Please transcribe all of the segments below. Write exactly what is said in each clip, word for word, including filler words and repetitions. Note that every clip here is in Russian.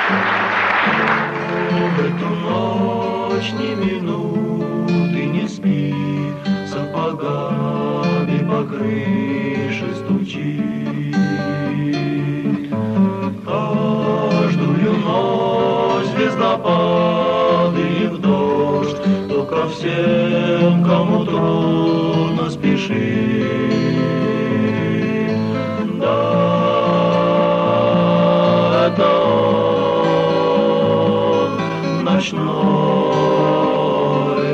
В эту ночь ни минуты не спи, сапогами по крыше стучит. Каждую ночь звездопады и в дождь, то ко всем, кому трудно спешит. Да, это он, ночной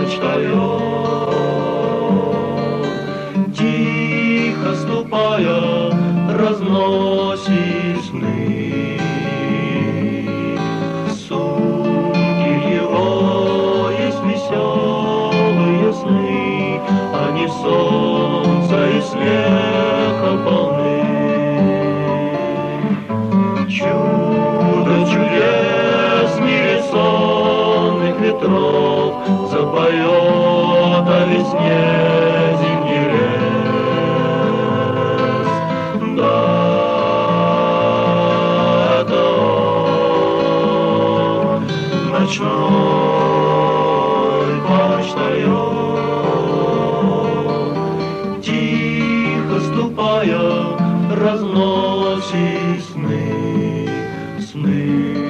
почтальон, тихо ступая, разносит сны. В сумке его есть веселые сны, они солнца и смеха полны. Чудо чудес в мире сонных ветров запоет о весне зимний лес. Да, это он, ночной почтальон, тихо ступая, разносит сны, сны.